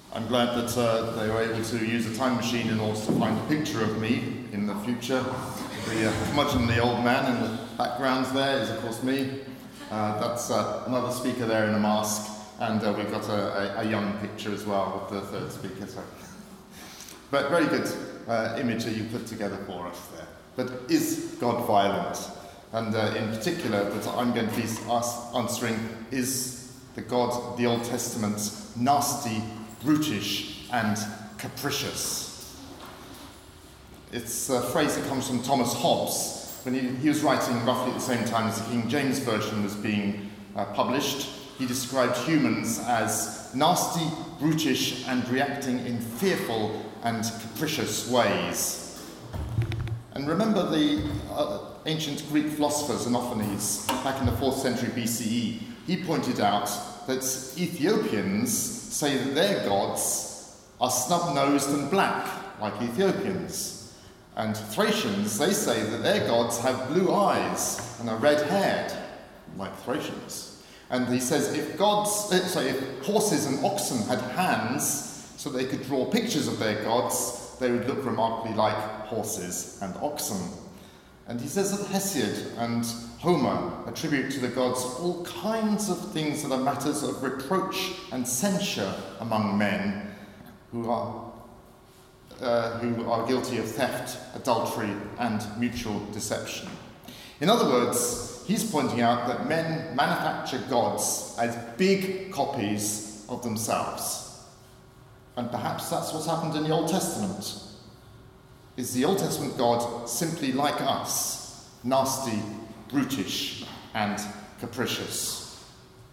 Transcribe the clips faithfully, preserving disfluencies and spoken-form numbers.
I'm glad that uh, they were able to use a time machine in order to find a picture of me in the future. The uh, curmudgeonly old man in the background there is, of course, me. Uh, that's uh, another speaker there in a mask, and uh, we've got a, a, a young picture as well of the third speaker. So. But very good uh, image that you put together for us there. But is God violent? And uh, in particular, that I'm going to be ask, answering, is the God of the Old Testament nasty, brutish, and capricious? It's a phrase that comes from Thomas Hobbes. When he, he was writing roughly at the same time as the King James Version was being uh, published, he described humans as nasty, brutish, and reacting in fearful and capricious ways. And remember the uh, ancient Greek philosopher Xenophanes, back in the fourth century B C E, he pointed out that Ethiopians say that their gods are snub-nosed and black, like Ethiopians. And Thracians, they say that their gods have blue eyes and are red-haired, like Thracians. And he says if gods, uh, sorry, if horses and oxen had hands so they could draw pictures of their gods, they would look remarkably like horses and oxen. And he says that Hesiod and Homer attribute to the gods all kinds of things that are matters of reproach and censure among men who are uh, who are guilty of theft, adultery, and mutual deception. In other words, he's pointing out that men manufacture gods as big copies of themselves. And perhaps that's what's happened in the Old Testament. Is the Old Testament God simply like us, nasty, brutish, and capricious?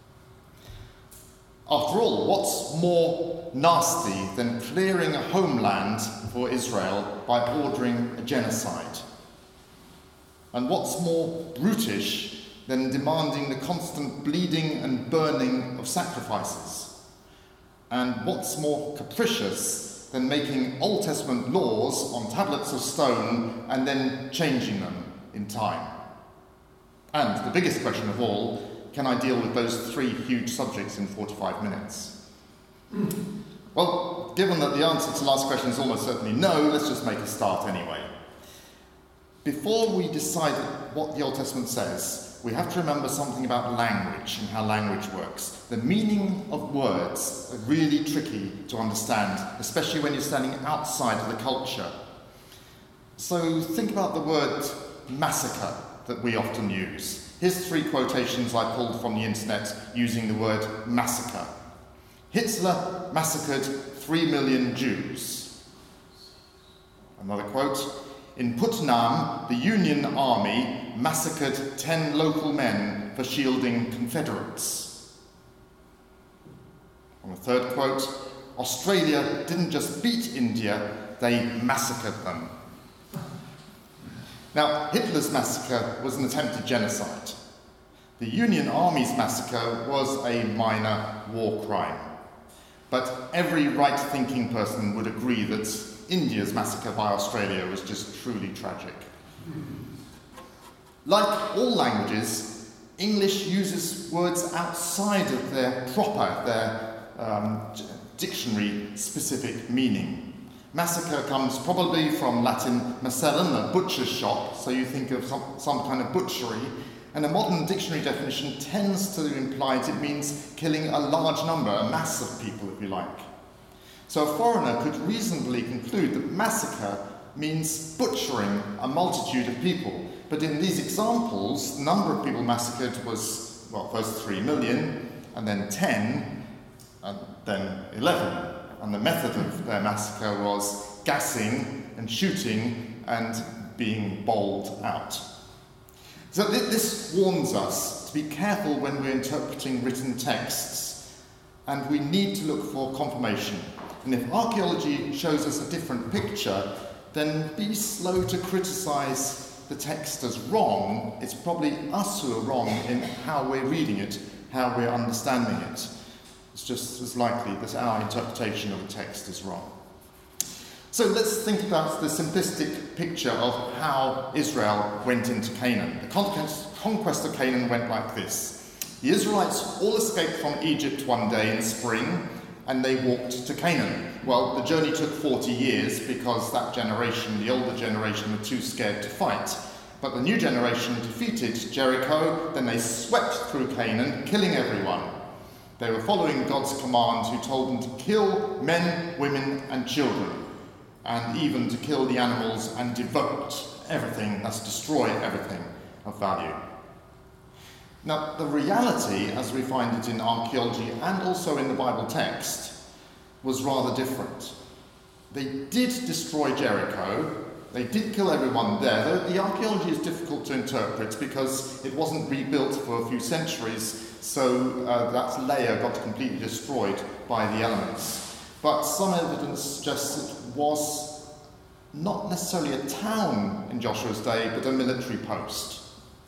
After all, what's more nasty than clearing a homeland for Israel by ordering a genocide? And what's more brutish than demanding the constant bleeding and burning of sacrifices? And what's more capricious than making Old Testament laws on tablets of stone and then changing them in time? And the biggest question of all, can I deal with those three huge subjects in forty-five minutes? Well, given that the answer to the last question is almost certainly no, let's just make a start anyway. Before we decide what the Old Testament says, we have to remember something about language and how language works. The meaning of words are really tricky to understand, especially when you're standing outside of the culture. So think about the word massacre that we often use. Here's three quotations I pulled from the internet using the word massacre. Hitler massacred three million Jews. Another quote. In Putnam, the Union Army massacred ten local men for shielding Confederates. On the third quote, Australia didn't just beat India, they massacred them. Now, Hitler's massacre was an attempted genocide. The Union Army's massacre was a minor war crime. But every right-thinking person would agree that India's massacre by Australia was just truly tragic. Like all languages, English uses words outside of their proper, their um, dictionary-specific meaning. Massacre comes probably from Latin macellum, a butcher's shop, so you think of some, some kind of butchery, and a modern dictionary definition tends to imply that it means killing a large number, a mass of people, if you like. So a foreigner could reasonably conclude that massacre means butchering a multitude of people. But in these examples, the number of people massacred was, well, first three million, and then ten, and then eleven. And the method of their massacre was gassing and shooting and being bowled out. So th- this warns us to be careful when we're interpreting written texts, and we need to look for confirmation. And if archaeology shows us a different picture, then be slow to criticise the text as wrong. It's probably us who are wrong in how we're reading it, how we're understanding it. It's just as likely that our interpretation of a text is wrong. So let's think about the simplistic picture of how Israel went into Canaan. The conquest of Canaan went like this. The Israelites all escaped from Egypt one day in spring, and they walked to Canaan. Well, the journey took forty years because that generation, the older generation, were too scared to fight. But the new generation defeated Jericho, then they swept through Canaan, killing everyone. They were following God's command, who told them to kill men, women, and children, and even to kill the animals and devote everything, that's destroy everything of value. Now, the reality, as we find it in archaeology and also in the Bible text, was rather different. They did destroy Jericho. They did kill everyone there, though the archaeology is difficult to interpret because it wasn't rebuilt for a few centuries, so uh, that layer got completely destroyed by the elements. But some evidence suggests it was not necessarily a town in Joshua's day, but a military post.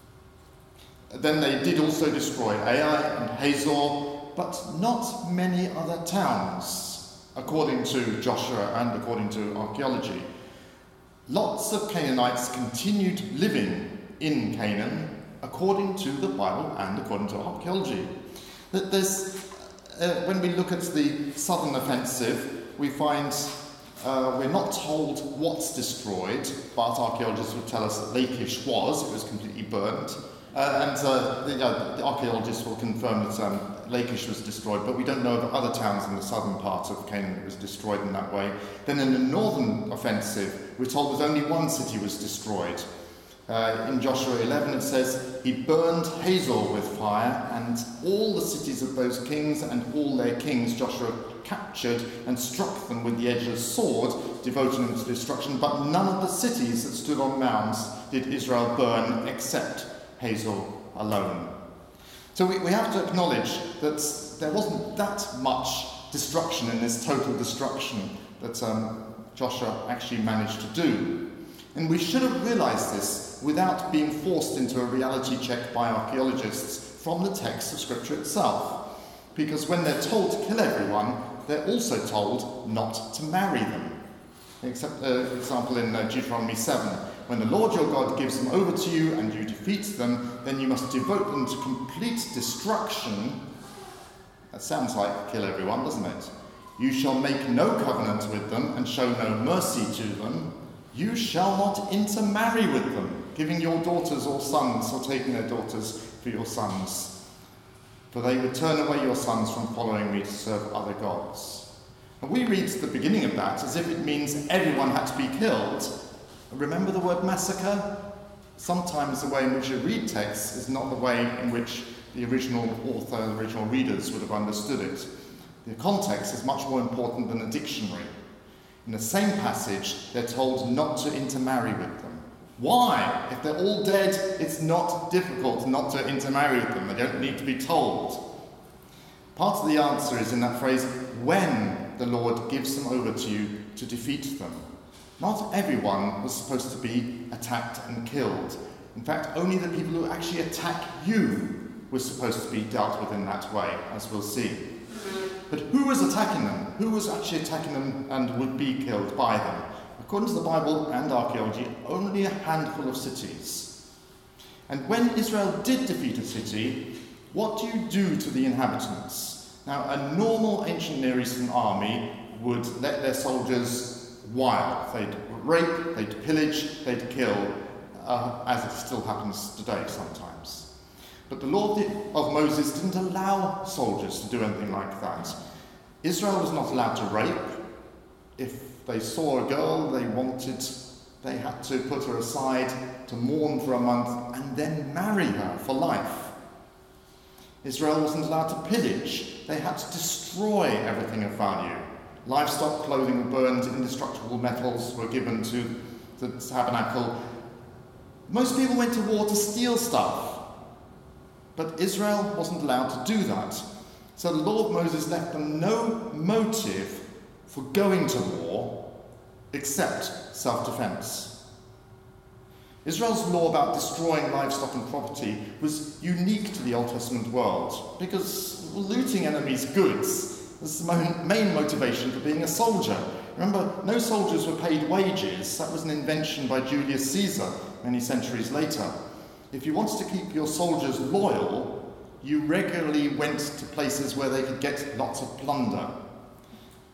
Then they did also destroy Ai and Hazor, but not many other towns, according to Joshua and according to archaeology. Lots of Canaanites continued living in Canaan, according to the Bible and according to archaeology. There's, uh, when we look at the southern offensive, we find uh, we're not told what's destroyed, but archaeologists would tell us that Lachish was, it was completely burnt. Uh, and uh, the, uh, the archaeologists will confirm that um, Lachish was destroyed, but we don't know of other towns in the southern part of Canaan that was destroyed in that way. Then in the northern offensive, we're told that only one city was destroyed. Uh, in Joshua eleven it says, he burned Hazor with fire, and all the cities of those kings and all their kings Joshua captured and struck them with the edge of the sword, devoting them to destruction. But none of the cities that stood on mounds did Israel burn except Hazor alone. So we, we have to acknowledge that there wasn't that much destruction in this total destruction that um, Joshua actually managed to do. And we should have realised this without being forced into a reality check by archaeologists from the text of Scripture itself. Because when they're told to kill everyone, they're also told not to marry them. Except, uh, example in uh, Deuteronomy seven. When the Lord your God gives them over to you and you defeat them, then you must devote them to complete destruction. That sounds like kill everyone, doesn't it? You shall make no covenant with them and show no mercy to them. You shall not intermarry with them, giving your daughters or sons or taking their daughters for your sons. For they would turn away your sons from following me to serve other gods. And we read the beginning of that as if it means everyone had to be killed. Remember the word massacre? Sometimes the way in which you read texts is not the way in which the original author, the original readers would have understood it. The context is much more important than a dictionary. In the same passage, they're told not to intermarry with them. Why? If they're all dead, it's not difficult not to intermarry with them. They don't need to be told. Part of the answer is in that phrase, when the Lord gives them over to you to defeat them. Not everyone was supposed to be attacked and killed. In fact, only the people who actually attack you were supposed to be dealt with in that way, as we'll see. But who was attacking them? Who was actually attacking them and would be killed by them? According to the Bible and archaeology, only a handful of cities. And when Israel did defeat a city, what do you do to the inhabitants? Now, a normal ancient Near Eastern army would let their soldiers wild. They'd rape, they'd pillage, they'd kill, uh, as it still happens today sometimes. But the law of Moses didn't allow soldiers to do anything like that. Israel was not allowed to rape. If they saw a girl they wanted, they had to put her aside to mourn for a month and then marry her for life. Israel wasn't allowed to pillage. They had to destroy everything of value. Livestock, clothing were burned, indestructible metals were given to the tabernacle. Most people went to war to steal stuff, but Israel wasn't allowed to do that. So the law of Moses left them no motive for going to war except self-defense. Israel's law about destroying livestock and property was unique to the Old Testament world because looting enemies' goods was the main motivation for being a soldier. Remember, no soldiers were paid wages. That was an invention by Julius Caesar many centuries later. If you wanted to keep your soldiers loyal, you regularly went to places where they could get lots of plunder.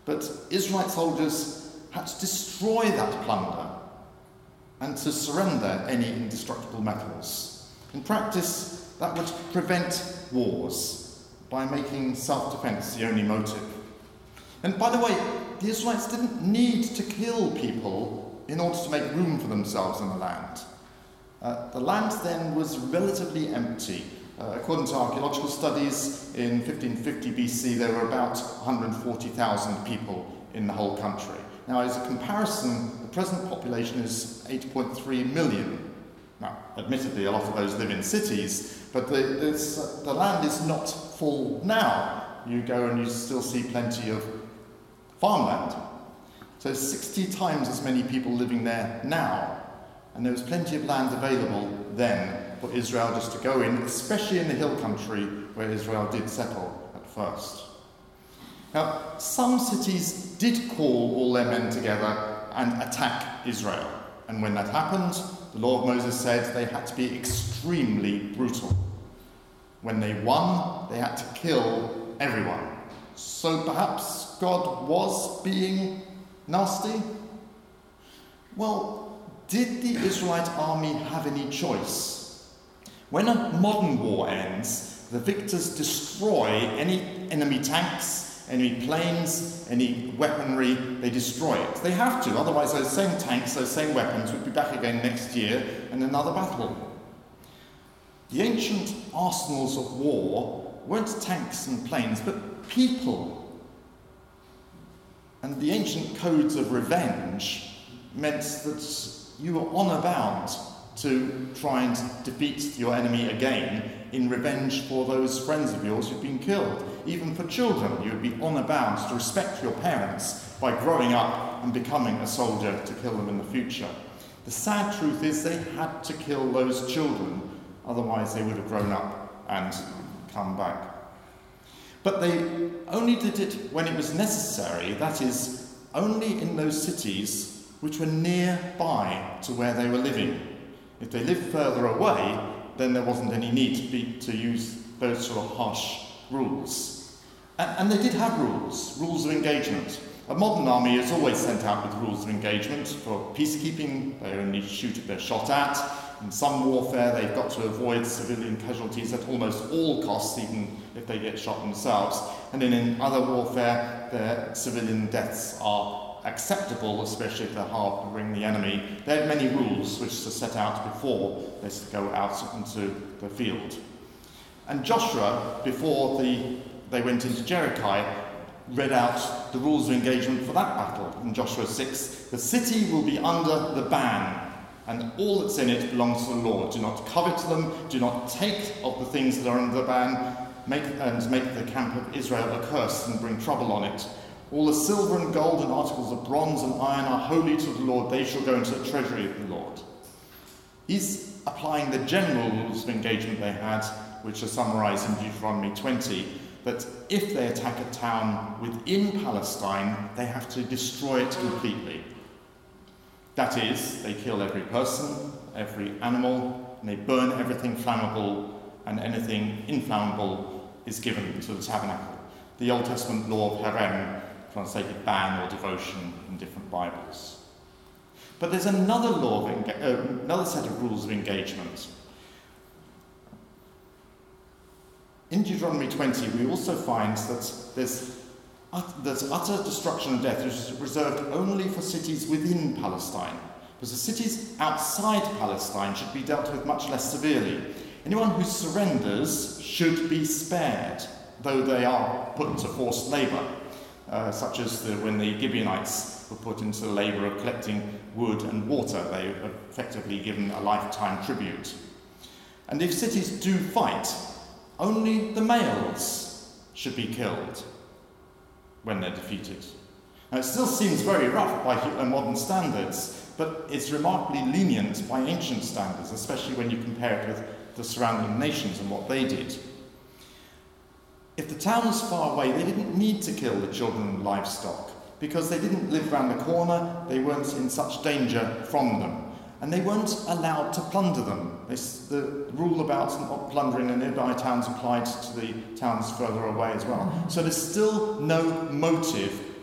But Israelite soldiers had to destroy that plunder and to surrender any indestructible metals. In practice, that would prevent wars by making self-defense the only motive. And by the way, the Israelites didn't need to kill people in order to make room for themselves in the land. Uh, the land then was relatively empty. Uh, according to archaeological studies, in fifteen fifty B C there were about one hundred forty thousand people in the whole country. Now, as a comparison, the present population is eight point three million. Now, admittedly, a lot of those live in cities, but the, this, uh, the land is not full now. You go and you still see plenty of farmland. So sixty times as many people living there now. And there was plenty of land available then for Israel just to go in, especially in the hill country where Israel did settle at first. Now, some cities did call all their men together and attack Israel. And when that happened, the law of Moses said they had to be extremely brutal. When they won, they had to kill everyone. So perhaps God was being nasty? Well, did the Israelite army have any choice? When a modern war ends, the victors destroy any enemy tanks, any planes, any weaponry, they destroy it. They have to, otherwise those same tanks, those same weapons would be back again next year in another battle. The ancient arsenals of war weren't tanks and planes, but people. And the ancient codes of revenge meant that you were honour bound to try and defeat your enemy again in revenge for those friends of yours who'd been killed. Even for children, you would be honour bound to respect your parents by growing up and becoming a soldier to kill them in the future. The sad truth is they had to kill those children, otherwise they would have grown up and come back. But they only did it when it was necessary, that is, only in those cities which were nearby to where they were living. If they lived further away, then there wasn't any need to, be, to use those sort of harsh rules. And, and they did have rules, rules of engagement. A modern army is always sent out with rules of engagement. For peacekeeping, they only shoot if they're shot at. In some warfare, they've got to avoid civilian casualties at almost all costs, even if they get shot themselves. And then in other warfare, their civilian deaths are acceptable, especially if they're harbouring the enemy. They had many rules which are set out before they go out into the field. And Joshua, before the, they went into Jericho, read out the rules of engagement for that battle. In Joshua six, the city will be under the ban, and all that's in it belongs to the Lord. Do not covet them, do not take of the things that are under the ban, make, and make the camp of Israel a curse and bring trouble on it. All the silver and gold and articles of bronze and iron are holy to the Lord. They shall go into the treasury of the Lord. He's applying the general rules of engagement they had, which are summarised in Deuteronomy twenty, that if they attack a town within Palestine, they have to destroy it completely. That is, they kill every person, every animal, and they burn everything flammable, and anything inflammable is given to the tabernacle. The Old Testament law of Herem, translated ban or devotion in different Bibles. But there's another law, of enga- uh, another set of rules of engagement. In Deuteronomy twenty, we also find that there's, ut- there's utter destruction and death, which is reserved only for cities within Palestine. Because the cities outside Palestine should be dealt with much less severely. Anyone who surrenders should be spared, though they are put to forced labour. Uh, such as the, when the Gibeonites were put into the labour of collecting wood and water, they were effectively given a lifetime tribute. And if cities do fight, only the males should be killed when they're defeated. Now, it still seems very rough by modern standards, but it's remarkably lenient by ancient standards, especially when you compare it with the surrounding nations and what they did. If the town was far away, they didn't need to kill the children and livestock, because they didn't live round the corner, they weren't in such danger from them, and they weren't allowed to plunder them. This, the rule about not plundering the nearby towns applied to the towns further away as well. So there's still no motive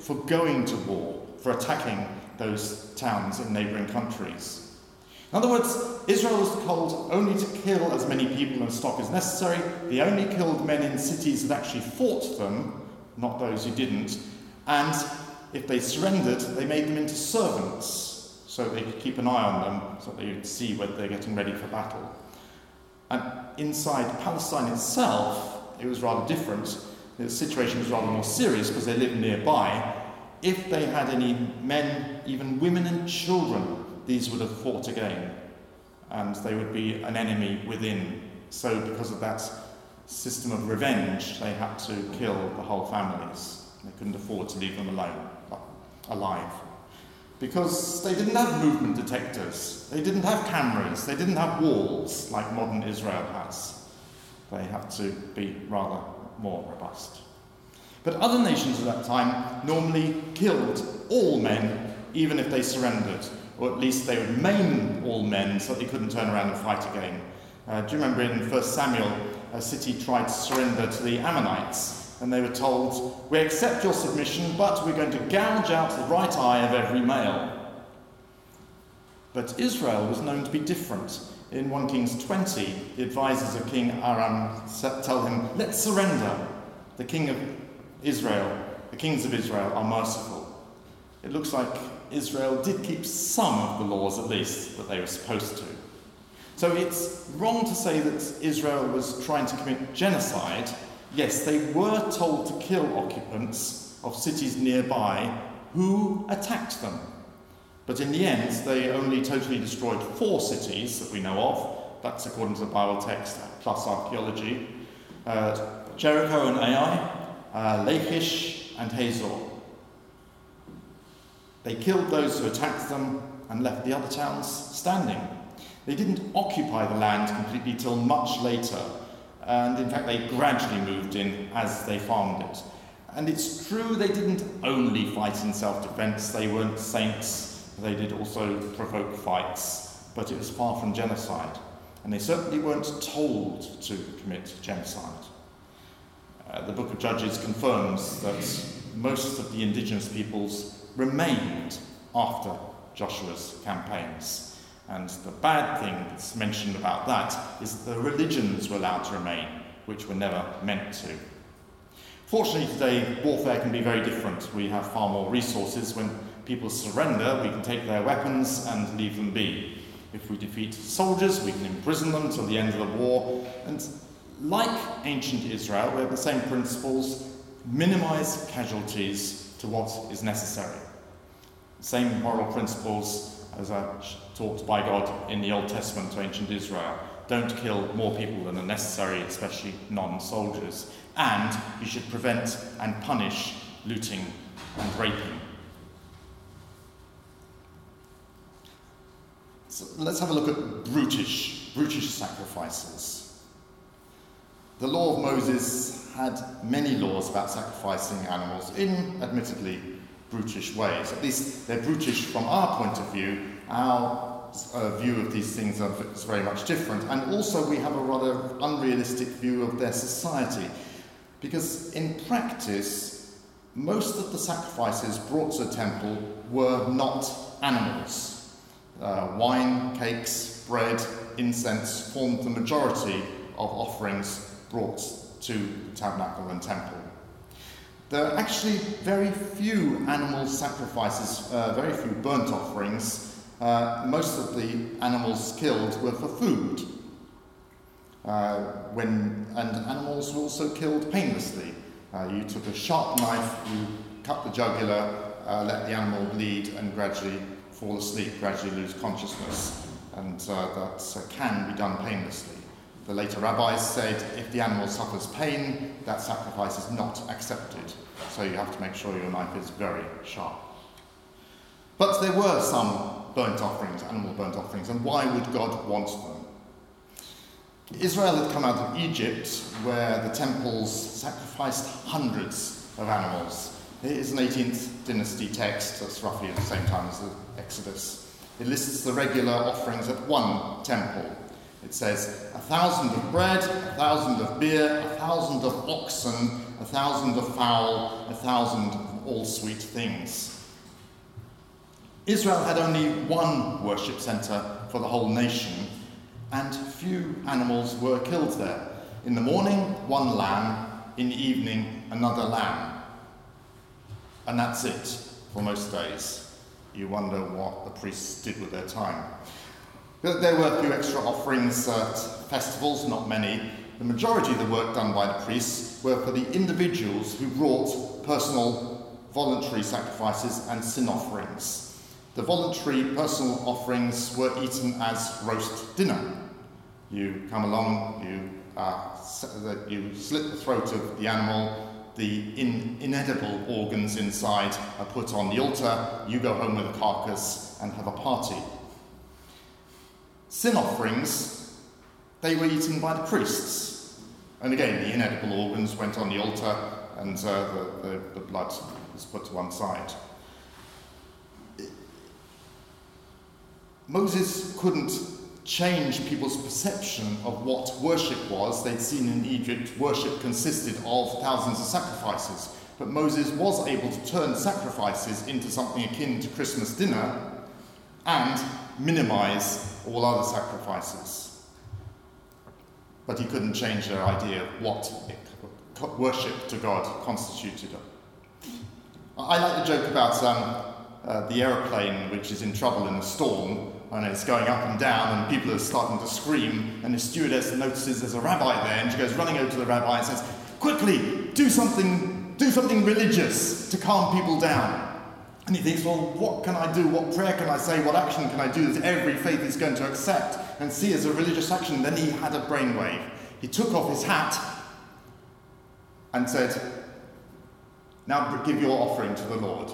for going to war, for attacking those towns in neighbouring countries. In other words, Israel was told only to kill as many people and stock as necessary. They only killed men in cities that actually fought them, not those who didn't. And if they surrendered, they made them into servants, so they could keep an eye on them, so they would see whether they're getting ready for battle. And inside Palestine itself, it was rather different. The situation was rather more serious because they lived nearby. If they had any men, even women and children, these would have fought again, and they would be an enemy within. So because of that system of revenge, they had to kill the whole families. They couldn't afford to leave them alone, alive. Because they didn't have movement detectors, they didn't have cameras, they didn't have walls like modern Israel has. They had to be rather more robust. But other nations at that time normally killed all men, even if they surrendered, or at least they would maim all men so that they couldn't turn around and fight again. Uh, do you remember in First Samuel, a city tried to surrender to the Ammonites, and they were told, "We accept your submission, but we're going to gouge out the right eye of every male." But Israel was known to be different. In First Kings twenty, the advisors of King Aram tell him, "Let's surrender. The king of Israel, the kings of Israel are merciful." It looks like Israel did keep some of the laws, at least, that they were supposed to. So it's wrong to say that Israel was trying to commit genocide. Yes, they were told to kill occupants of cities nearby who attacked them. But in the end, they only totally destroyed four cities that we know of. That's according to the Bible text, plus archaeology. Uh, Jericho and Ai, uh, Lachish and Hazor. They killed those who attacked them and left the other towns standing. They didn't occupy the land completely till much later. And in fact, they gradually moved in as they farmed it. And it's true they didn't only fight in self-defense. They weren't saints. They did also provoke fights. But it was far from genocide. And they certainly weren't told to commit genocide. Uh, the book of Judges confirms that most of the indigenous peoples remained after Joshua's campaigns. And the bad thing that's mentioned about that is that the religions were allowed to remain, which were never meant to. Fortunately today, warfare can be very different. We have far more resources. When people surrender, we can take their weapons and leave them be. If we defeat soldiers, we can imprison them till the end of the war. And like ancient Israel, we have the same principles: minimize casualties to what is necessary. Same moral principles as are taught by God in the Old Testament to ancient Israel. Don't kill more people than are necessary, especially non-soldiers. And you should prevent and punish looting and raping. So let's have a look at brutish, brutish sacrifices. The law of Moses had many laws about sacrificing animals in, admittedly, brutish ways. At least they're brutish from our point of view. Our uh, view of these things is very much different. And also we have a rather unrealistic view of their society. Because in practice, most of the sacrifices brought to the temple were not animals. Uh, wine, cakes, bread, incense formed the majority of offerings brought to the tabernacle and temple. There are actually very few animal sacrifices, uh, very few burnt offerings. Uh, most of the animals killed were for food. Uh, when, and animals were also killed painlessly. Uh, you took a sharp knife, you cut the jugular, uh, let the animal bleed and gradually fall asleep, gradually lose consciousness. And uh, that uh, can be done painlessly. The later rabbis said if the animal suffers pain, that sacrifice is not accepted. So you have to make sure your knife is very sharp. But there were some burnt offerings, animal burnt offerings, and why would God want them? Israel had come out of Egypt, where the temples sacrificed hundreds of animals. It is an eighteenth dynasty text that's roughly at the same time as the Exodus. It lists the regular offerings at one temple. It says, a thousand of bread, a thousand of beer, a thousand of oxen, a thousand of fowl, a thousand all sweet things. Israel had only one worship centre for the whole nation, and few animals were killed there. In the morning, one lamb, in the evening, another lamb. And that's it for most days. You wonder what the priests did with their time. But there were a few extra offerings at festivals, not many. The majority of the work done by the priests were for the individuals who brought personal voluntary sacrifices and sin offerings. The voluntary personal offerings were eaten as roast dinner. You come along, you, uh, you slit the throat of the animal, the in, inedible organs inside are put on the altar, you go home with a carcass and have a party. Sin offerings, they were eaten by the priests. And again, the inedible organs went on the altar and uh, the, the, the blood was put to one side. Moses couldn't change people's perception of what worship was. They'd seen in Egypt, worship consisted of thousands of sacrifices. But Moses was able to turn sacrifices into something akin to Christmas dinner and minimize all other sacrifices. But he couldn't change their idea of what worship to God constituted. I like the joke about um, uh, the aeroplane which is in trouble in a storm, and it's going up and down, and people are starting to scream, and the stewardess notices there's a rabbi there, and she goes running over to the rabbi and says, "Quickly, do something, do something religious to calm people down." And he thinks, well, what can I do? What prayer can I say? What action can I do that every faith is going to accept and see as a religious action? Then he had a brainwave. He took off his hat and said, "Now give your offering to the Lord."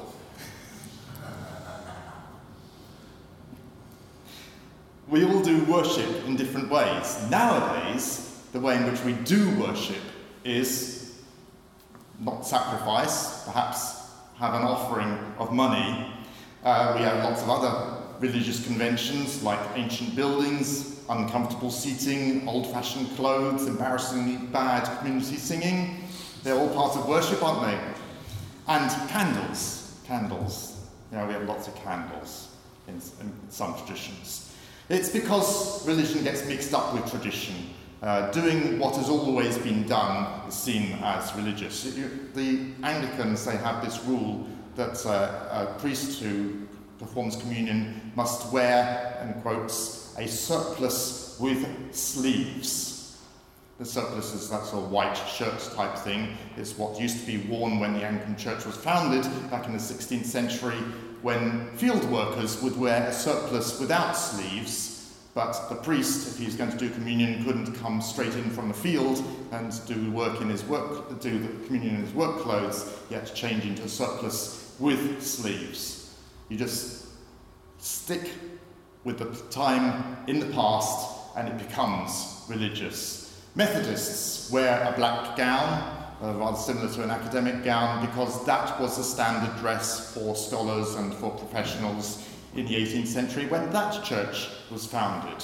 We all do worship in different ways. Nowadays, the way in which we do worship is not sacrifice, perhaps have an offering of money. Uh, we have lots of other religious conventions like ancient buildings, uncomfortable seating, old-fashioned clothes, embarrassingly bad community singing. They're all part of worship, aren't they? And candles. Candles. You know, we have lots of candles in, in some traditions. It's because religion gets mixed up with tradition. Uh, doing what has always been done is seen as religious. The Anglicans, they have this rule that uh, a priest who performs communion must wear, in quotes, a surplice with sleeves. The surplice is that sort of white shirt type thing. It's what used to be worn when the Anglican Church was founded back in the sixteenth century, when field workers would wear a surplice without sleeves, but the priest, if he was going to do communion, couldn't come straight in from the field and do work in his work, do the communion in his work clothes. He had to change into a surplice with sleeves. You just stick with the time in the past, and it becomes religious. Methodists wear a black gown, Uh, rather similar to an academic gown, because that was the standard dress for scholars and for professionals in the eighteenth century when that church was founded.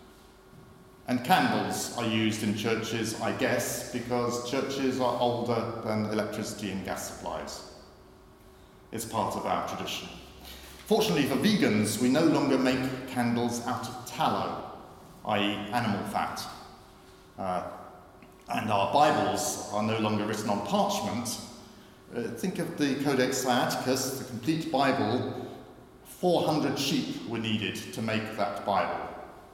And candles are used in churches, I guess, because churches are older than electricity and gas supplies. It's part of our tradition. Fortunately for vegans, we no longer make candles out of tallow, that is animal fat. Uh, And our Bibles are no longer written on parchment. Uh, think of the Codex Sinaiticus, the complete Bible. four hundred sheep were needed to make that Bible.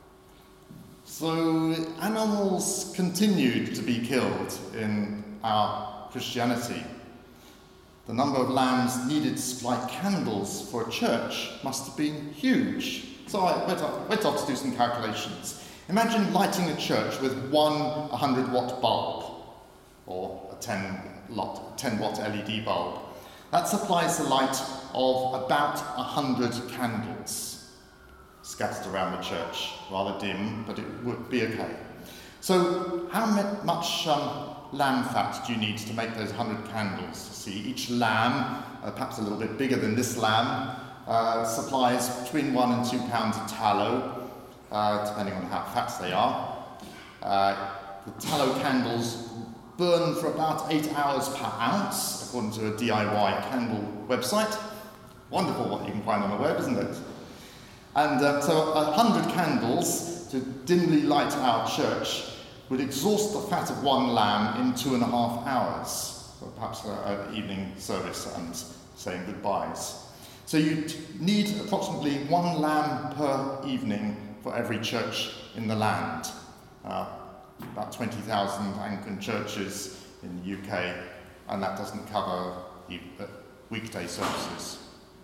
So animals continued to be killed in our Christianity. The number of lambs needed to supply candles for a church must have been huge. So I went off, went off to do some calculations. Imagine lighting a church with one one hundred watt bulb, or a ten watt L E D bulb. That supplies the light of about one hundred candles scattered around the church. Rather dim, but it would be okay. So how much um, lamb fat do you need to make those one hundred candles? See, each lamb, uh, perhaps a little bit bigger than this lamb, uh, supplies between one and two pounds of tallow, Uh, depending on how fat they are. Uh, the tallow candles burn for about eight hours per ounce, according to a D I Y candle website. Wonderful what you can find on the web, isn't it? And uh, so a hundred candles to dimly light our church would exhaust the fat of one lamb in two and a half hours, or perhaps an evening service and saying goodbyes. So you need approximately one lamb per evening for every church in the land. Uh, about twenty thousand Anglican churches in the U K, and that doesn't cover weekday services.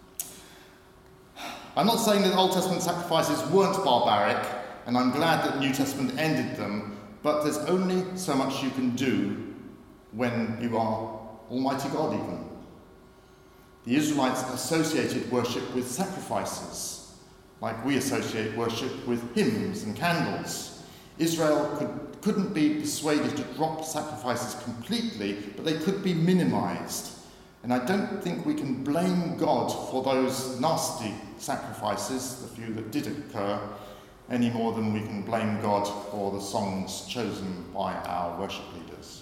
I'm not saying that Old Testament sacrifices weren't barbaric, and I'm glad that the New Testament ended them, but there's only so much you can do when you are Almighty God even. The Israelites associated worship with sacrifices, like we associate worship with hymns and candles. Israel could, couldn't be persuaded to drop sacrifices completely, but they could be minimized. And I don't think we can blame God for those nasty sacrifices, the few that did occur, any more than we can blame God for the songs chosen by our worship leaders.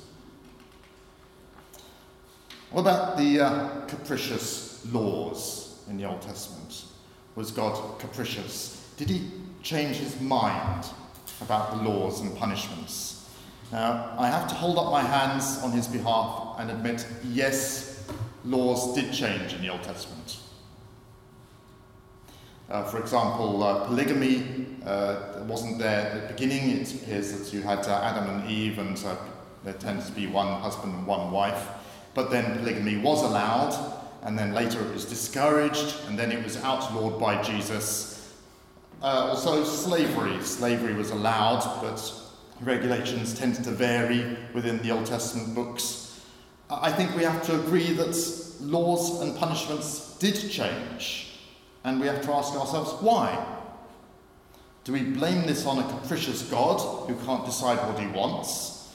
What about the uh, capricious laws in the Old Testament? Was God capricious? Did he change his mind about the laws and punishments? Now, I have to hold up my hands on his behalf and admit, yes, laws did change in the Old Testament. Uh, for example, uh, polygamy uh, wasn't there at the beginning. It appears that you had uh, Adam and Eve, and uh, there tended to be one husband and one wife. But then polygamy was allowed, and then later it was discouraged, and then it was outlawed by Jesus. Uh, also, slavery. Slavery was allowed, but regulations tended to vary within the Old Testament books. I think we have to agree that laws and punishments did change, and we have to ask ourselves why. Do we blame this on a capricious God who can't decide what he wants?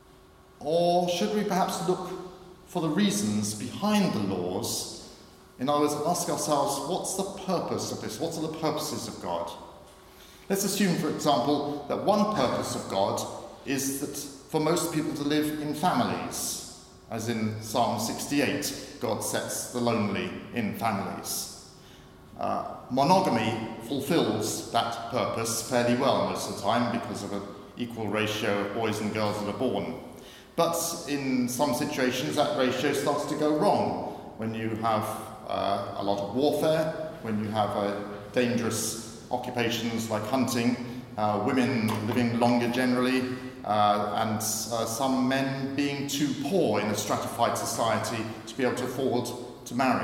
Or should we perhaps look for the reasons behind the laws? In other words, ask ourselves, what's the purpose of this? What are the purposes of God? Let's assume, for example, that one purpose of God is that for most people to live in families. As in Psalm sixty-eight, God sets the lonely in families. Uh, monogamy fulfills that purpose fairly well most of the time because of an equal ratio of boys and girls that are born. But in some situations that ratio starts to go wrong when you have uh, a lot of warfare, when you have uh, dangerous occupations like hunting, uh, women living longer generally, Uh, and uh, some men being too poor in a stratified society to be able to afford to marry.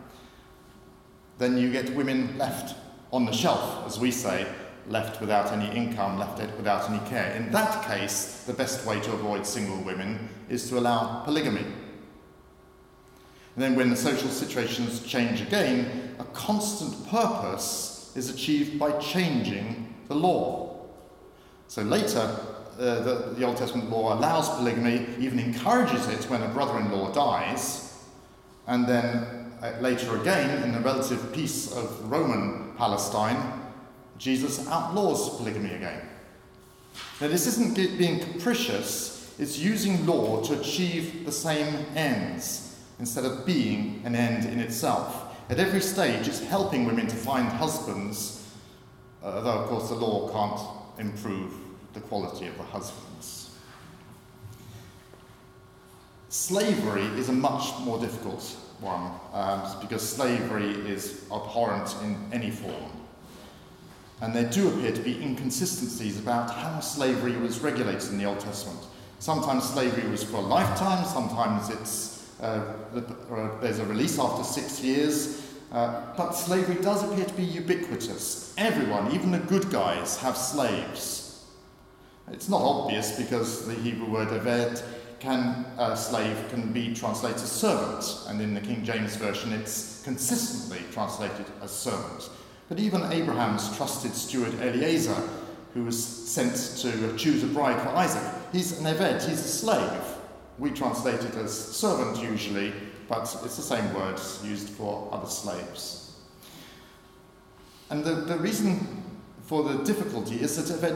Then you get women left on the shelf, as we say, left without any income, left without any care. In that case, the best way to avoid single women is to allow polygamy. And then when the social situations change again, a constant purpose is achieved by changing the law. So later, Uh, the, the Old Testament law allows polygamy, even encourages it when a brother-in-law dies, and then uh, later again, in the relative peace of Roman Palestine, Jesus outlaws polygamy again. Now, this isn't being capricious, it's using law to achieve the same ends, instead of being an end in itself. At every stage, it's helping women to find husbands, uh, though of course the law can't improve the quality of the husbands. Slavery is a much more difficult one, um, because slavery is abhorrent in any form. And there do appear to be inconsistencies about how slavery was regulated in the Old Testament. Sometimes slavery was for a lifetime, sometimes it's uh, there's a release after six years, uh, but slavery does appear to be ubiquitous. Everyone, even the good guys, have slaves. It's not obvious because the Hebrew word eved, can, uh, slave, can be translated as servant, and in the King James Version it's consistently translated as servant. But even Abraham's trusted steward Eliezer, who was sent to choose a bride for Isaac, he's an eved, he's a slave. We translate it as servant usually, but it's the same word used for other slaves. And the, the reason for the difficulty is that eved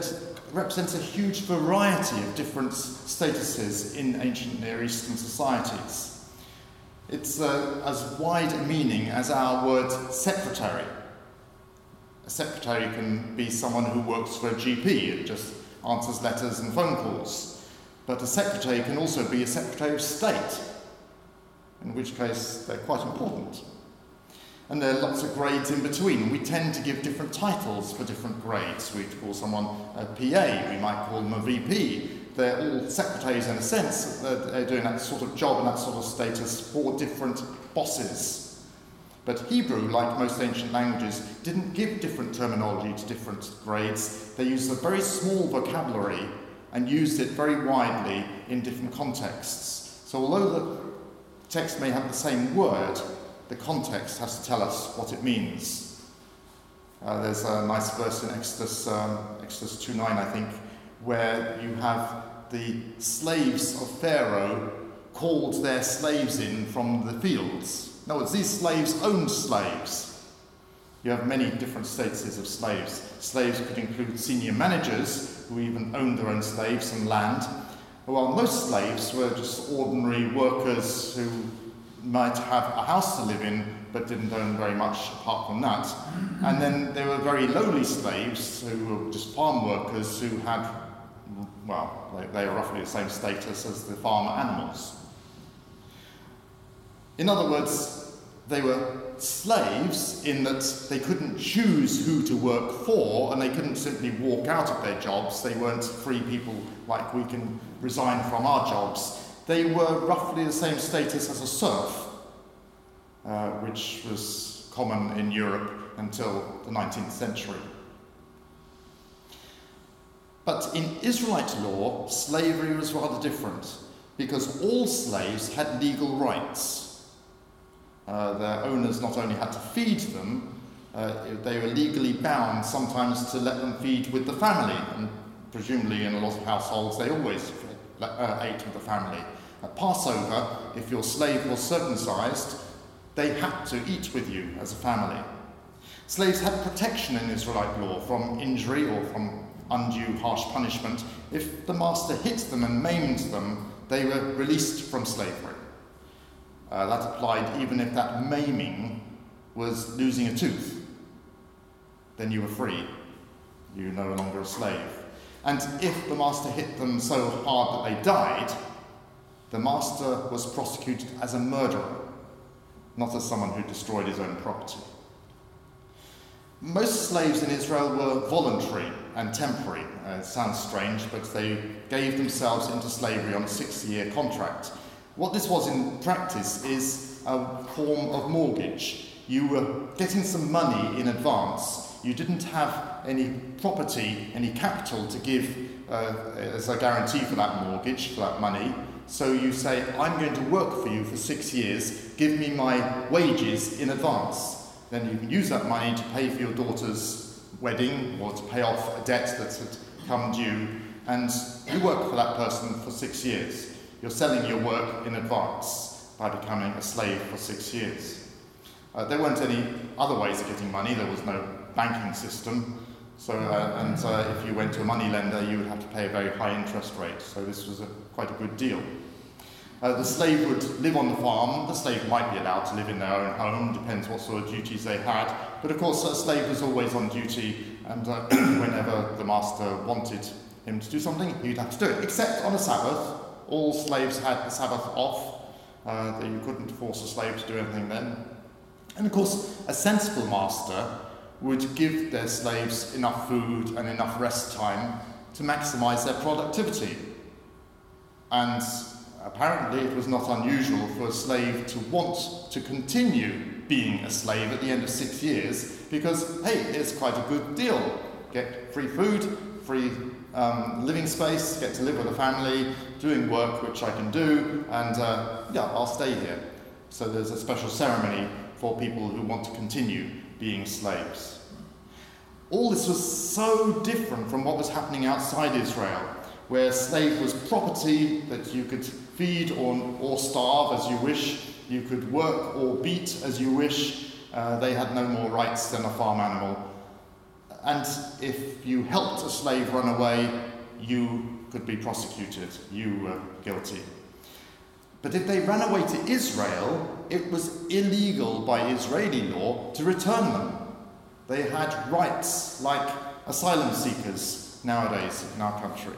represents a huge variety of different statuses in ancient Near Eastern societies. It's uh, as wide a meaning as our word secretary. A secretary can be someone who works for a G P, it just answers letters and phone calls. But a secretary can also be a Secretary of State, in which case they're quite important. And there are lots of grades in between. We tend to give different titles for different grades. We call someone a P A, we might call them a V P. They're all secretaries in a sense. They're doing that sort of job and that sort of status for different bosses. But Hebrew, like most ancient languages, didn't give different terminology to different grades. They used a very small vocabulary and used it very widely in different contexts. So although the text may have the same word, the context has to tell us what it means. Uh, there's a nice verse in Exodus, um, Exodus two nine, I think, where you have the slaves of Pharaoh called their slaves in from the fields. In other words, these slaves owned slaves. You have many different statuses of slaves. Slaves could include senior managers who even owned their own slaves and land, while most slaves were just ordinary workers who might have a house to live in but didn't own very much apart from that. And then there were very lowly slaves who were just farm workers who had, well, they, they were roughly the same status as the farm animals. In other words, they were slaves in that they couldn't choose who to work for and they couldn't simply walk out of their jobs. They weren't free people like we can resign from our jobs. They were roughly the same status as a serf, uh, which was common in Europe until the nineteenth century. But in Israelite law, slavery was rather different, because all slaves had legal rights. Uh, their owners not only had to feed them, uh, they were legally bound sometimes to let them feed with the family, and presumably in a lot of households they always uh, ate with the family. At Passover, if your slave was circumcised, they had to eat with you as a family. Slaves had protection in Israelite law from injury or from undue harsh punishment. If the master hit them and maimed them, they were released from slavery. Uh, that applied even if that maiming was losing a tooth. Then you were free. You were no longer a slave. And if the master hit them so hard that they died, the master was prosecuted as a murderer, not as someone who destroyed his own property. Most slaves in Israel were voluntary and temporary. Uh, it sounds strange, but they gave themselves into slavery on a six-year contract. What this was in practice is a form of mortgage. You were getting some money in advance. You didn't have any property, any capital to give uh, as a guarantee for that mortgage, for that money. So you say, I'm going to work for you for six years, give me my wages in advance. Then you can use that money to pay for your daughter's wedding or to pay off a debt that had come due, and you work for that person for six years. You're selling your work in advance by becoming a slave for six years. Uh, there weren't any other ways of getting money. There was no banking system. So, uh, and uh, if you went to a money lender, you would have to pay a very high interest rate. So this was a, quite a good deal. Uh, the slave would live on the farm. The slave might be allowed to live in their own home, depends what sort of duties they had. But of course, a slave was always on duty, and uh, whenever the master wanted him to do something, he'd have to do it, except on a Sabbath. All slaves had the Sabbath off. Uh, you couldn't force a slave to do anything then. And of course, a sensible master would give their slaves enough food and enough rest time to maximize their productivity. And apparently it was not unusual for a slave to want to continue being a slave at the end of six years because, hey, it's quite a good deal. Get free food, free um, living space, get to live with a family, doing work which I can do, and uh, yeah, I'll stay here. So there's a special ceremony for people who want to continue being slaves. All this was so different from what was happening outside Israel, where a slave was property that you could feed or, or starve as you wish, you could work or beat as you wish. Uh, they had no more rights than a farm animal. And if you helped a slave run away, you could be prosecuted. You were guilty. But if they ran away to Israel, it was illegal by Israeli law to return them. They had rights like asylum seekers nowadays in our country.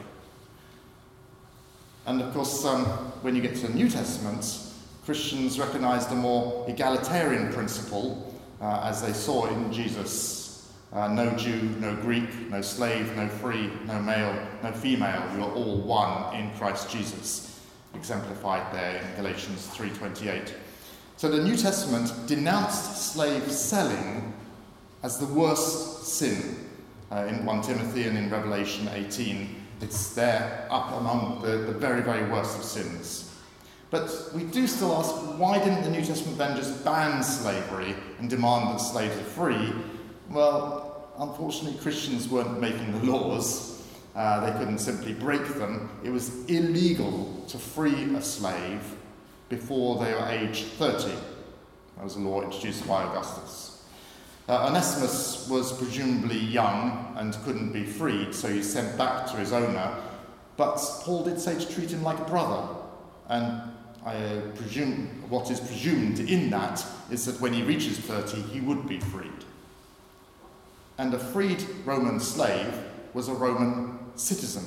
And of course, um, when you get to the New Testament, Christians recognized a more egalitarian principle uh, as they saw in Jesus. Uh, no Jew, no Greek, no slave, no free, no male, no female. You are all one in Christ Jesus, exemplified there in Galatians three twenty-eight. So the New Testament denounced slave selling as the worst sin uh, in First Timothy and in Revelation eighteen. It's there up among the, the very, very worst of sins. But we do still ask, why didn't the New Testament then just ban slavery and demand that slaves are free? Well, unfortunately, Christians weren't making the laws. Uh, they couldn't simply break them. It was illegal to free a slave before they were age thirty. That was a law introduced by Augustus. Uh, Onesimus was presumably young and couldn't be freed, so he's sent back to his owner. But Paul did say to treat him like a brother. And I uh, presume what is presumed in that is that when he reaches thirty, he would be freed. And a freed Roman slave was a Roman citizen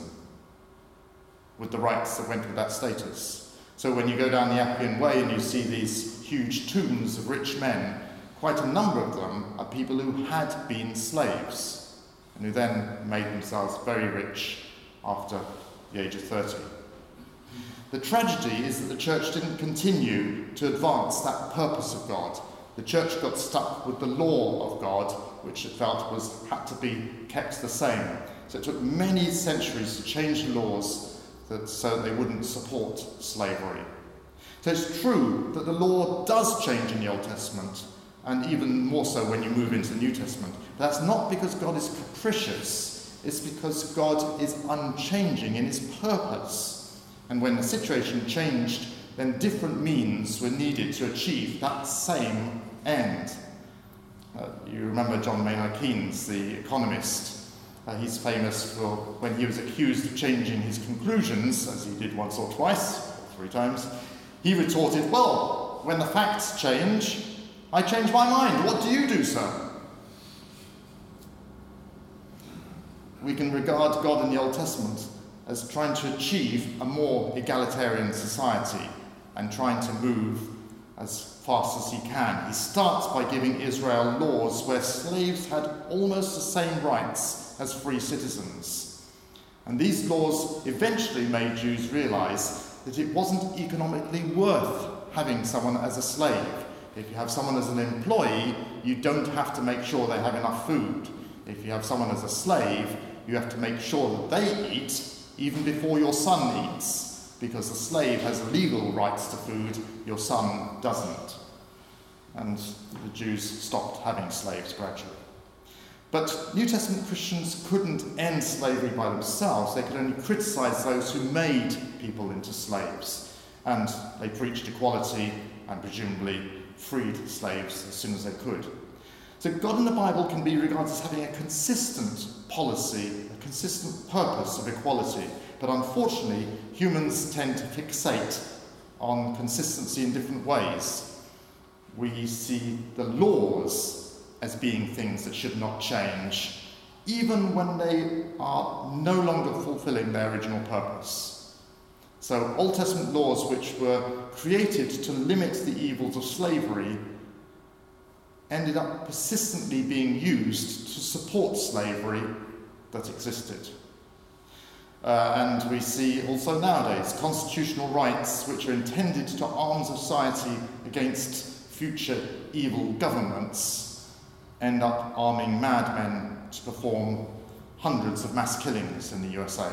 with the rights that went with that status. So when you go down the Appian Way and you see these huge tombs of rich men, quite a number of them are people who had been slaves and who then made themselves very rich after the age of thirty. The tragedy is that the church didn't continue to advance that purpose of God. The church got stuck with the law of God, which it felt was had to be kept the same. So it took many centuries to change the laws that, so that they wouldn't support slavery. So it's true that the law does change in the Old Testament, and even more so when you move into the New Testament. But that's not because God is capricious, it's because God is unchanging in his purpose. And when the situation changed, then different means were needed to achieve that same end. Uh, you remember John Maynard Keynes, the economist. Uh, he's famous for when he was accused of changing his conclusions, as he did once or twice, or three times, he retorted, well, when the facts change, I change my mind. What do you do, sir? We can regard God in the Old Testament as trying to achieve a more egalitarian society and trying to move as fast as he can. He starts by giving Israel laws where slaves had almost the same rights as free citizens. And these laws eventually made Jews realize that it wasn't economically worth having someone as a slave. If you have someone as an employee, you don't have to make sure they have enough food. If you have someone as a slave, you have to make sure that they eat even before your son eats, because the slave has legal rights to food, your son doesn't. And the Jews stopped having slaves gradually. But New Testament Christians couldn't end slavery by themselves. They could only criticize those who made people into slaves. And they preached equality and presumably freed slaves as soon as they could. So God in the Bible can be regarded as having a consistent policy, a consistent purpose of equality. But unfortunately, humans tend to fixate on consistency in different ways. We see the laws as being things that should not change, even when they are no longer fulfilling their original purpose. So Old Testament laws which were created to limit the evils of slavery ended up persistently being used to support slavery that existed. Uh, and we see also nowadays constitutional rights which are intended to arm society against future evil governments end up arming madmen to perform hundreds of mass killings in the U S A.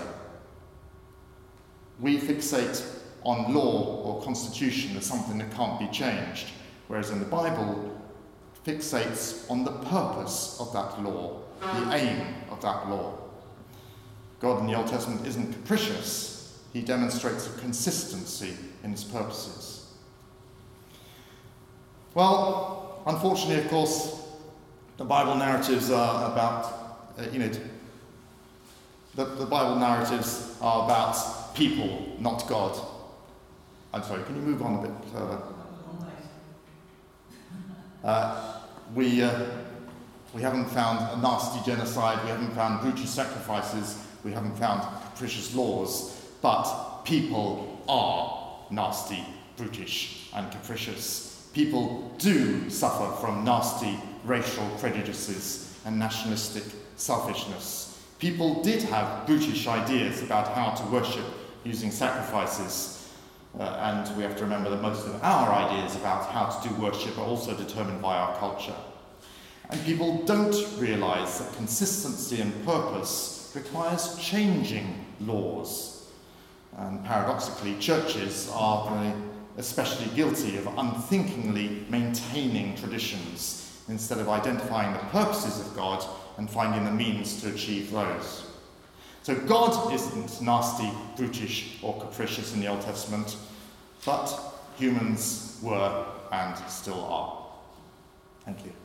We fixate on law or constitution as something that can't be changed, whereas in the Bible, it fixates on the purpose of that law, the aim of that law. God in the Old Testament isn't capricious, he demonstrates a consistency in his purposes. Well, unfortunately, of course, the Bible narratives are about uh, you know, the, the Bible narratives are about people, not God. I'm sorry, can you move on a bit further? Uh, we, uh, we haven't found a nasty genocide, we haven't found brutish sacrifices, we haven't found capricious laws, but people are nasty, brutish, and capricious. People do suffer from nasty racial prejudices and nationalistic selfishness. People did have brutish ideas about how to worship using sacrifices. Uh, and we have to remember that most of our ideas about how to do worship are also determined by our culture. And people don't realise that consistency and purpose requires changing laws. And paradoxically, churches are very especially guilty of unthinkingly maintaining traditions instead of identifying the purposes of God and finding the means to achieve those. So God isn't nasty, brutish, or capricious in the Old Testament, but humans were and still are. Thank you.